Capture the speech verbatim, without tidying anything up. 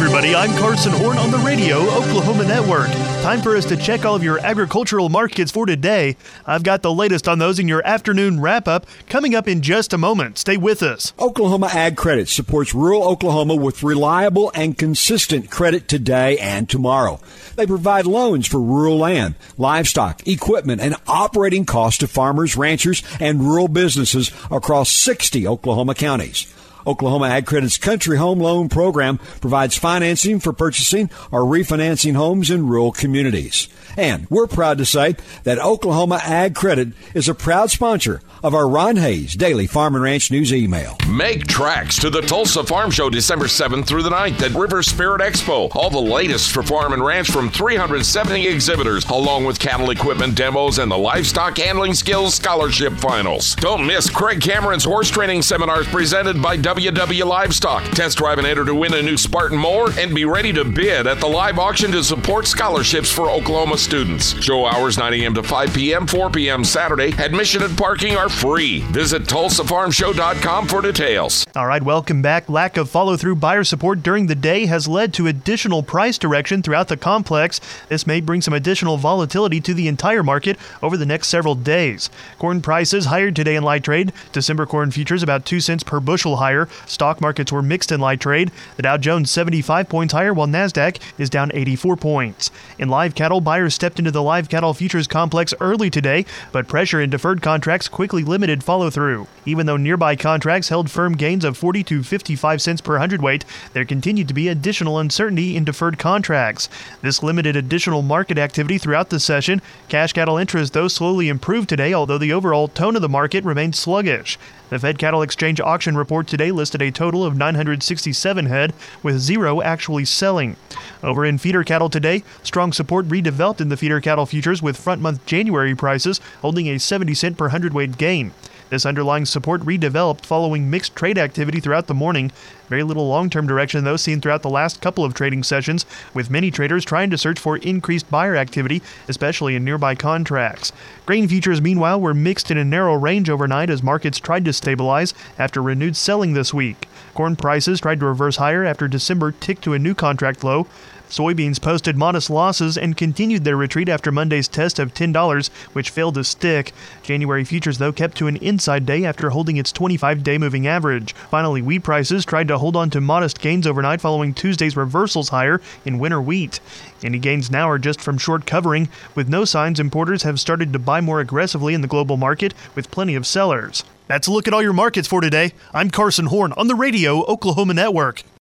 everybody. I'm Carson Horn on the Radio Oklahoma Network. Time for us to check all of your agricultural markets for today. I've got the latest on those in your afternoon wrap-up coming up in just a moment. Stay with us. Oklahoma Ag Credit supports rural Oklahoma with reliable and consistent credit today and tomorrow. They provide loans for rural land, livestock, equipment, and operating costs to farmers, ranchers, and rural businesses across sixty Oklahoma counties. Oklahoma Ag Credit's Country Home Loan Program provides financing for purchasing or refinancing homes in rural communities. And we're proud to say that Oklahoma Ag Credit is a proud sponsor of our Ron Hayes Daily Farm and Ranch News email. Make tracks to the Tulsa Farm Show December seventh through the ninth at River Spirit Expo. All the latest for farm and ranch from three hundred seventy exhibitors, along with cattle equipment demos and the Livestock Handling Skills Scholarship Finals. Don't miss Craig Cameron's horse training seminars presented by W W Livestock. Test drive and enter to win a new Spartan mower and be ready to bid at the live auction to support scholarships for Oklahoma students. Show hours nine a.m. to five p.m., four p.m. Saturday. Admission and parking are free. Visit Tulsa Farm Show dot com for details. All right, welcome back. Lack of follow-through buyer support during the day has led to additional price direction throughout the complex. This may bring some additional volatility to the entire market over the next several days. Corn prices higher today in light trade. December corn futures about two cents per bushel higher. Stock markets were mixed in light trade. The Dow Jones seventy-five points higher, while NASDAQ is down eighty-four points. In live cattle, buyers stepped into the live cattle futures complex early today, but pressure in deferred contracts quickly limited follow-through. Even though nearby contracts held firm gains of forty to fifty-five cents per hundredweight, there continued to be additional uncertainty in deferred contracts. This limited additional market activity throughout the session. Cash cattle interest, though, slowly improved today, although the overall tone of the market remained sluggish. The Fed Cattle Exchange auction report today listed a total of nine hundred sixty-seven head, with zero actually selling. Over in feeder cattle today, strong support redeveloped in the feeder cattle futures, with front-month January prices holding a seventy cent per hundredweight gain. This underlying support redeveloped following mixed trade activity throughout the morning. Very little long-term direction, though, seen throughout the last couple of trading sessions, with many traders trying to search for increased buyer activity, especially in nearby contracts. Grain futures, meanwhile, were mixed in a narrow range overnight as markets tried to stabilize after renewed selling this week. Corn prices tried to reverse higher after December ticked to a new contract low. Soybeans posted modest losses and continued their retreat after Monday's test of ten dollars, which failed to stick. January futures, though, kept to an inside day after holding its twenty-five day moving average. Finally, wheat prices tried to hold on to modest gains overnight following Tuesday's reversals higher in winter wheat. Any gains now are just from short covering, with no signs importers have started to buy more aggressively in the global market, with plenty of sellers. That's a look at all your markets for today. I'm Carson Horn on the Radio Oklahoma Network.